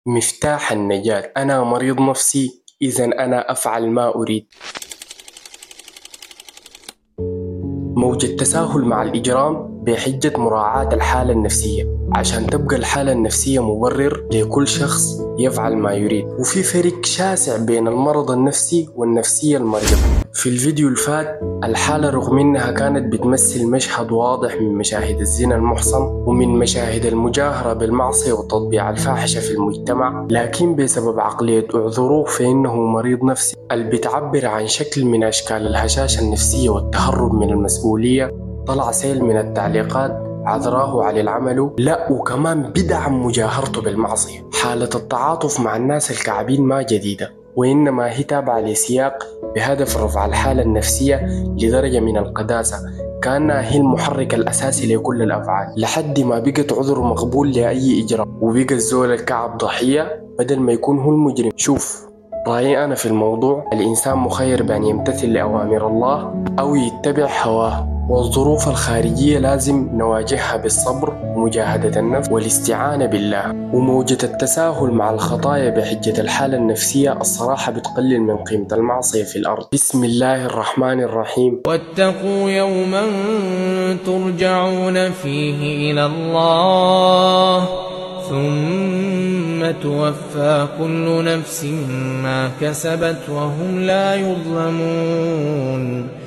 مفتاح النجاة. أنا مريض نفسي، إذا أنا أفعل ما أريد. موج التساهل مع الإجرام بحجة مراعاة الحالة النفسية، عشان تبقى الحالة النفسية مبرر لكل شخص يفعل ما يريد. وفي فرق شاسع بين المرض النفسي والنفسية المريضة. في الفيديو الفات الحالة رغم إنها كانت بتمثل مشهد واضح من مشاهد الزنا المحصن ومن مشاهد المجاهرة بالمعصية وتطبيع الفاحشة في المجتمع، لكن بسبب عقلية اعذروه فإنه مريض نفسي اللي بتعبر عن شكل من أشكال الهشاشة النفسية والتهرب من المسؤولية، طلع سيل من التعليقات عذراه على العمل، لا وكمان بدعم مجاهرته بالمعصية. حالة التعاطف مع الناس الكعبين ما جديدة، وإنما هي تابعة لسياق بهدف رفع الحالة النفسية لدرجة من القداسة، كأنها هي المحرك الأساسي لكل الأفعال، لحد ما بقت عذر مقبول لأي إجرام، وبقى الزول الكعب ضحية بدل ما يكون هو المجرم. شوف، رأيي أنا في الموضوع، الإنسان مخير بأن يمتثل لأوامر الله أو يتبع هواه، والظروف الخارجية لازم نواجهها بالصبر ومجاهدة النفس والاستعانة بالله. وموجة التساهل مع الخطايا بحجة الحالة النفسية الصراحة بتقلل من قيمة المعصية في الأرض. بسم الله الرحمن الرحيم. واتقوا يوما ترجعون فيه إلى الله ثم توفى كل نفس ما كسبت وهم لا يظلمون.